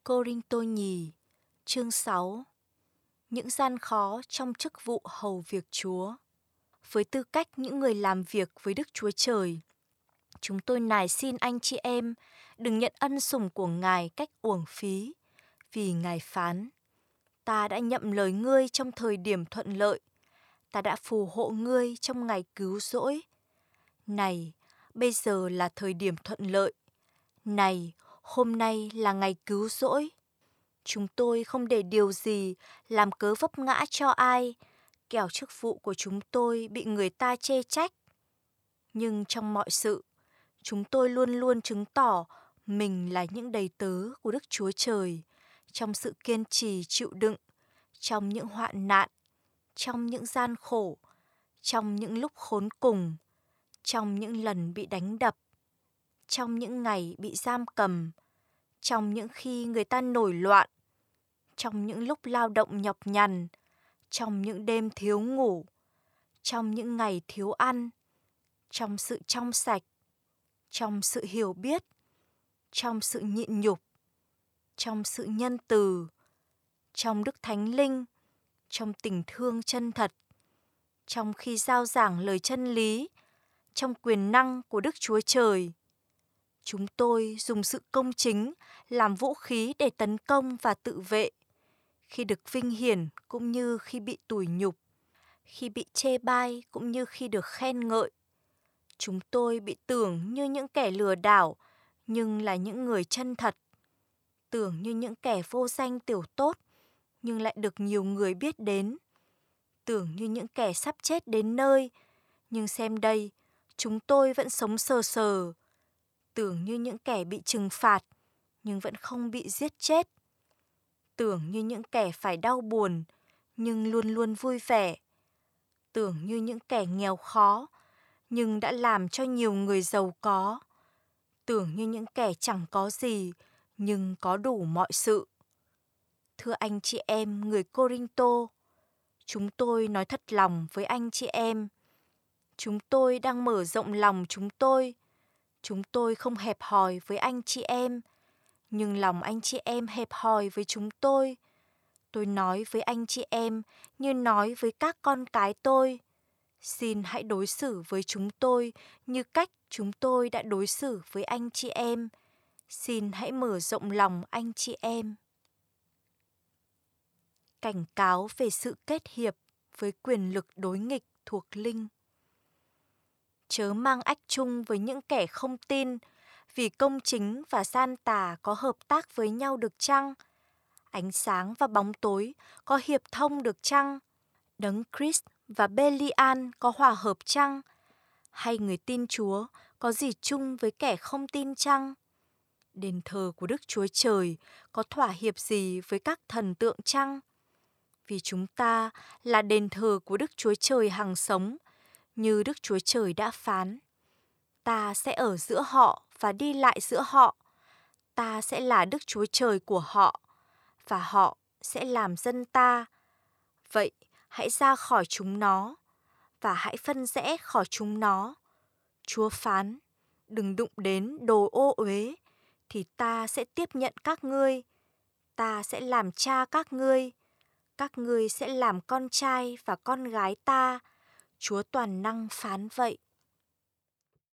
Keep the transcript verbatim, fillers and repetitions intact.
Cô-rinh-tô nhì, chương sáu. Những gian khó trong chức vụ hầu việc Chúa. Với tư cách những người làm việc với Đức Chúa Trời, chúng tôi nài xin anh chị em đừng nhận ân sủng của Ngài cách uổng phí, vì Ngài phán: Ta đã nhậm lời ngươi trong thời điểm thuận lợi, ta đã phù hộ ngươi trong ngày cứu rỗi. Này, bây giờ là thời điểm thuận lợi. Này, hôm nay là ngày cứu rỗi. Chúng tôi không để điều gì làm cớ vấp ngã cho ai, kẻo chức vụ của chúng tôi bị người ta chê trách. Nhưng trong mọi sự, chúng tôi luôn luôn chứng tỏ mình là những đầy tớ của Đức Chúa Trời, trong sự kiên trì chịu đựng, trong những hoạn nạn, trong những gian khổ, trong những lúc khốn cùng, trong những lần bị đánh đập, trong những ngày bị giam cầm, trong những khi người ta nổi loạn, trong những lúc lao động nhọc nhằn, trong những đêm thiếu ngủ, trong những ngày thiếu ăn, trong sự trong sạch, trong sự hiểu biết, trong sự nhịn nhục, trong sự nhân từ, trong đức thánh linh, trong tình thương chân thật, trong khi rao giảng lời chân lý, trong quyền năng của Đức Chúa Trời. Chúng tôi dùng sự công chính làm vũ khí để tấn công và tự vệ, khi được vinh hiển cũng như khi bị tủi nhục, khi bị chê bai cũng như khi được khen ngợi. Chúng tôi bị tưởng như những kẻ lừa đảo, nhưng là những người chân thật. Tưởng như những kẻ vô danh tiểu tốt, nhưng lại được nhiều người biết đến. Tưởng như những kẻ sắp chết đến nơi, nhưng xem đây, chúng tôi vẫn sống sờ sờ. Tưởng như những kẻ bị trừng phạt, nhưng vẫn không bị giết chết. Tưởng như những kẻ phải đau buồn, nhưng luôn luôn vui vẻ. Tưởng như những kẻ nghèo khó, nhưng đã làm cho nhiều người giàu có. Tưởng như những kẻ chẳng có gì, nhưng có đủ mọi sự. Thưa anh chị em người Cô-rinh-tô, chúng tôi nói thật lòng với anh chị em. Chúng tôi đang mở rộng lòng chúng tôi. Chúng tôi không hẹp hòi với anh chị em, nhưng lòng anh chị em hẹp hòi với chúng tôi. Tôi nói với anh chị em như nói với các con cái tôi. Xin hãy đối xử với chúng tôi như cách chúng tôi đã đối xử với anh chị em. Xin hãy mở rộng lòng anh chị em. Cảnh cáo về sự kết hiệp với quyền lực đối nghịch thuộc linh. Chớ mang ách chung với những kẻ không tin, vì công chính và gian tà có hợp tác với nhau được chăng? Ánh sáng và bóng tối có hiệp thông được chăng? Đấng Christ và Belial có hòa hợp chăng? Hay người tin Chúa có gì chung với kẻ không tin chăng? Đền thờ của Đức Chúa Trời có thỏa hiệp gì với các thần tượng chăng? Vì chúng ta là đền thờ của Đức Chúa Trời hằng sống, như Đức Chúa Trời đã phán. Ta sẽ ở giữa họ và đi lại giữa họ. Ta sẽ là Đức Chúa Trời của họ, và họ sẽ làm dân ta. Vậy hãy ra khỏi chúng nó, và hãy phân rẽ khỏi chúng nó. Chúa phán, đừng đụng đến đồ ô uế, thì ta sẽ tiếp nhận các ngươi. Ta sẽ làm cha các ngươi. Các ngươi sẽ làm con trai và con gái ta. Chúa toàn năng phán vậy.